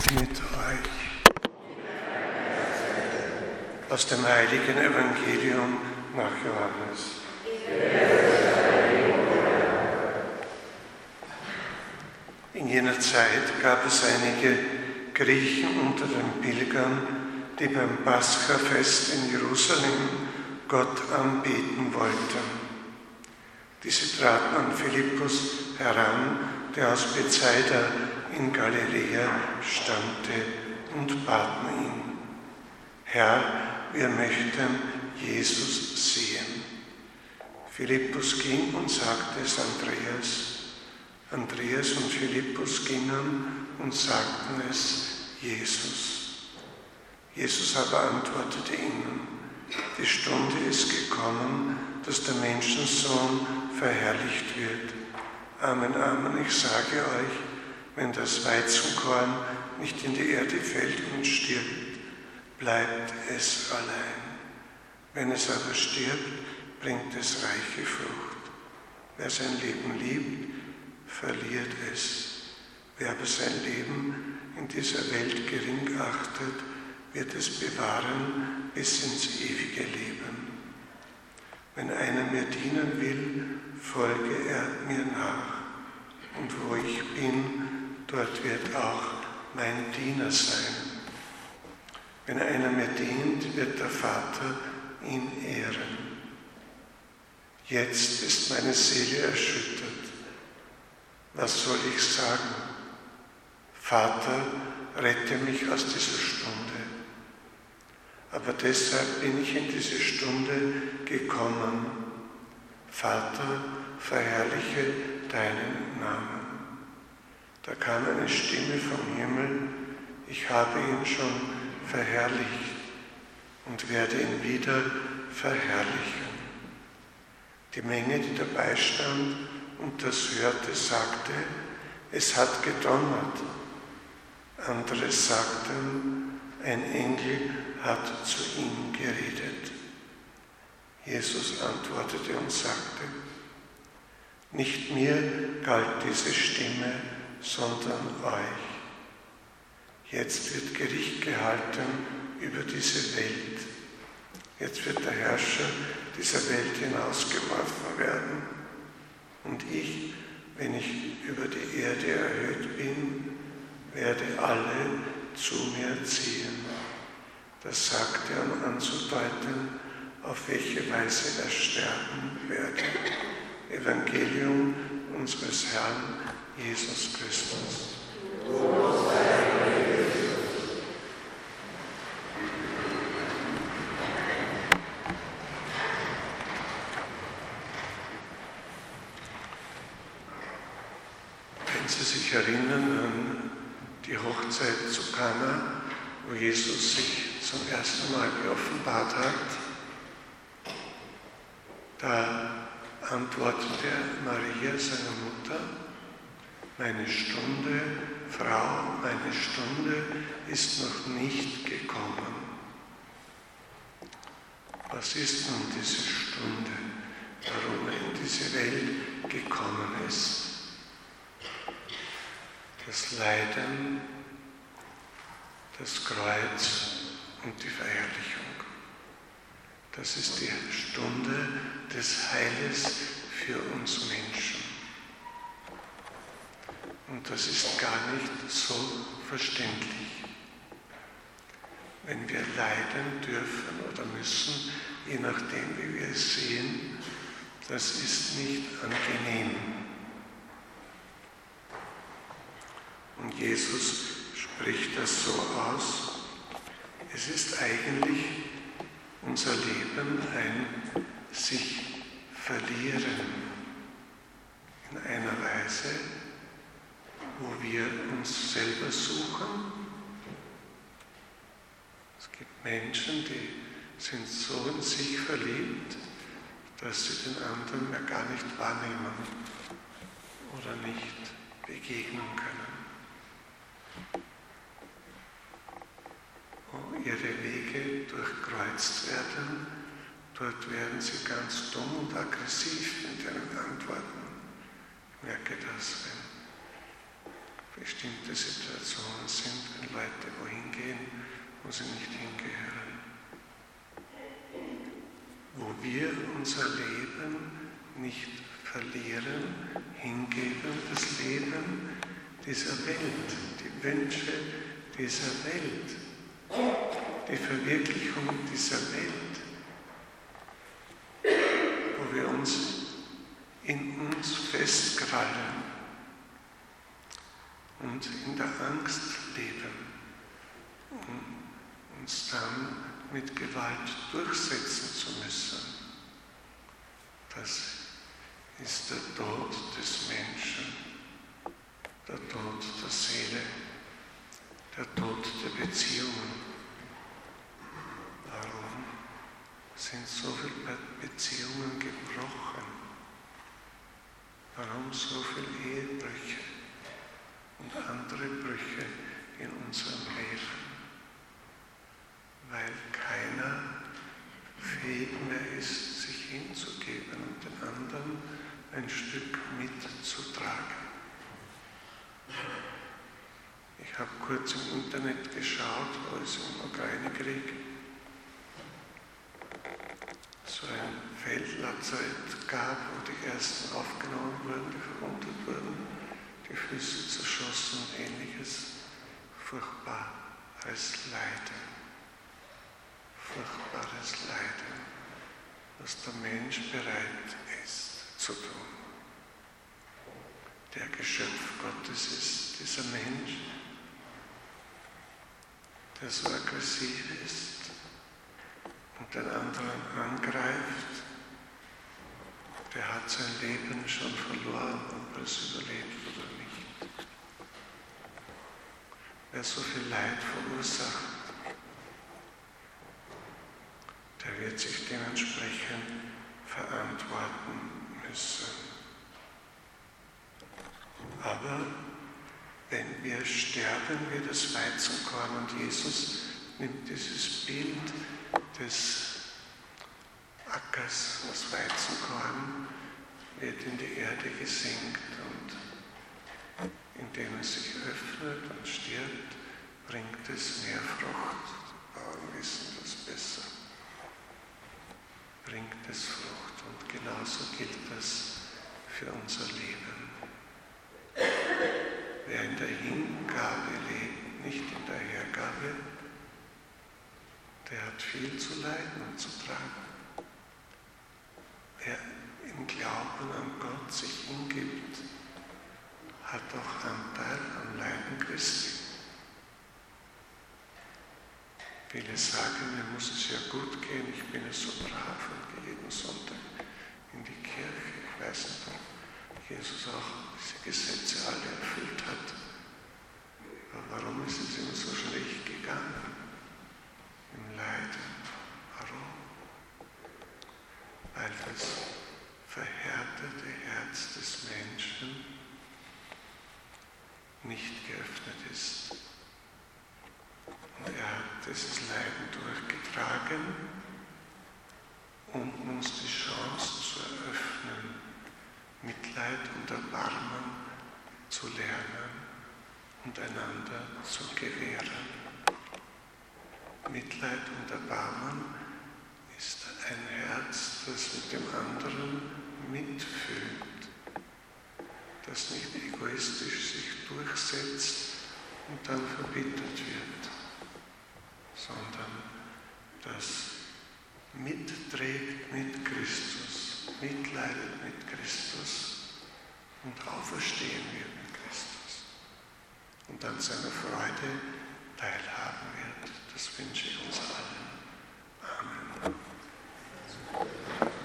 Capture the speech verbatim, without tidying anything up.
mit euch. Aus dem heiligen Evangelium nach Johannes. In jener Zeit gab es einige Griechen unter den Pilgern, die beim Paschafest in Jerusalem Gott anbeten wollten. Diese traten an Philippus heran, der aus Bethsaida in Galiläa stammte, und baten ihn: Herr, wir möchten Jesus sehen. Philippus ging und sagte es Andreas. Andreas und Philippus gingen und sagten es Jesus. Jesus aber antwortete ihnen: Die Stunde ist gekommen, dass der Menschensohn verherrlicht wird. Amen, Amen, ich sage euch, wenn das Weizenkorn nicht in die Erde fällt und stirbt, bleibt es allein. Wenn es aber stirbt, bringt es reiche Frucht. Wer sein Leben liebt, verliert es. Wer aber sein Leben in dieser Welt gering achtet, wird es bewahren bis ins ewige Leben. Wenn einer mir dienen will, folge er mir nach. Und wo ich bin, dort wird auch mein Diener sein. Wenn einer mir dient, wird der Vater ihn ehren. Jetzt ist meine Seele erschüttert. Was soll ich sagen? Vater, rette mich aus dieser Stunde. Aber deshalb bin ich in diese Stunde gekommen. Vater, verherrliche deinen Namen. Da kam eine Stimme vom Himmel: Ich habe ihn schon verherrlicht und werde ihn wieder verherrlichen. Die Menge, die dabei stand und das hörte, sagte: Es hat gedonnert. Andere sagten: Ein Engel hat zu ihm geredet. Jesus antwortete und sagte: Nicht mir galt diese Stimme, sondern euch. Jetzt wird Gericht gehalten über diese Welt. Jetzt wird der Herrscher dieser Welt hinausgeworfen werden. Und ich, wenn ich über die Erde erhöht bin, werde alle zu mir ziehen. Das sagte er, um anzudeuten, auf welche Weise er sterben werde. Evangelium unseres Herrn Jesus Christus. Wenn Sie sich erinnern an die Hochzeit zu Kana, wo Jesus sich zum ersten Mal geoffenbart hat, da antwortete Maria, seiner Mutter: Meine Stunde, Frau, meine Stunde ist noch nicht gekommen. Was ist nun diese Stunde, warum er in diese Welt gekommen ist? Das Leiden, das Kreuz und die Verherrlichung. Das ist die Stunde des Heiles für uns Menschen. Und das ist gar nicht so verständlich. Wenn wir leiden dürfen oder müssen, je nachdem, wie wir es sehen, das ist nicht angenehm. Und Jesus spricht das so aus: Es ist eigentlich unser Leben ein sich verlieren in einer Weise, wo wir uns selber suchen. Es gibt Menschen, die sind so in sich verliebt, dass sie den anderen mehr gar nicht wahrnehmen oder nicht begegnen können. Wo ihre Wege durchkreuzt werden, dort werden sie ganz dumm und aggressiv mit ihren Antworten. Ich merke das, wenn bestimmte Situationen sind, wenn wo sie nicht hingehören. Wo wir unser Leben nicht verlieren, hingeben, das Leben dieser Welt, die Wünsche dieser Welt, die Verwirklichung dieser Welt, wo wir uns in uns festkrallen und in der Angst leben, um uns dann mit Gewalt durchsetzen zu müssen. Das ist der Tod des Menschen, der Tod der Seele, der Tod der Beziehungen. Warum sind so viele Beziehungen gebrochen? Warum so viele Ehebrüche und andere Brüche in unserem Leben? Weil keiner fähig mehr ist, sich hinzugeben und den anderen ein Stück mitzutragen. Ich habe kurz im Internet geschaut, wo es im Ukraine-Krieg so ein Feldlazarett gab, wo die Ersten aufgenommen wurden, die verwundet wurden, die Füße zerschossen und ähnliches. Furchtbares Leiden. Furchtbares Leiden, was der Mensch bereit ist zu tun. Der Geschöpf Gottes ist dieser Mensch, der so aggressiv ist und den anderen angreift, der hat sein Leben schon verloren, ob er es überlebt oder nicht. Wer so viel Leid verursacht, der wird sich dementsprechend verantworten müssen. Aber wenn wir sterben wie das Weizenkorn, und Jesus nimmt dieses Bild des Ackers, das Weizenkorn wird in die Erde gesenkt und indem es sich öffnet und stirbt, bringt es mehr Frucht. Die Bauern wissen das besser. Bringt es Frucht, und genauso gilt das für unser Leben. Wer in der Hingabe lebt, nicht in der Hergabe, der hat viel zu leiden und zu tragen. Wer im Glauben an Gott sich hingibt, hat auch Anteil am Leiden Christi. Viele sagen, mir muss es ja gut gehen, ich bin es so brav und gehe jeden Sonntag in die Kirche. Ich weiß nicht, ob Jesus auch diese Gesetze alle erfüllt hat. Aber warum ist es ihm so schlecht gegangen? Im Leiden. Warum? Weil das verhärtete Herz des Menschen nicht geöffnet ist. Und er hat dieses Leiden durchgetragen, um uns die Chance zu eröffnen, Mitleid und Erbarmen zu lernen und einander zu gewähren. Mitleid und Erbarmen ist ein Herz, das mit dem anderen mitfühlt, das nicht egoistisch sich durchsetzt und dann verbittert wird, sondern das mitträgt mit Christus, mitleidet mit Christus und auferstehen wird mit Christus und an seiner Freude teilhaben wird. Das wünsche ich uns allen. Amen.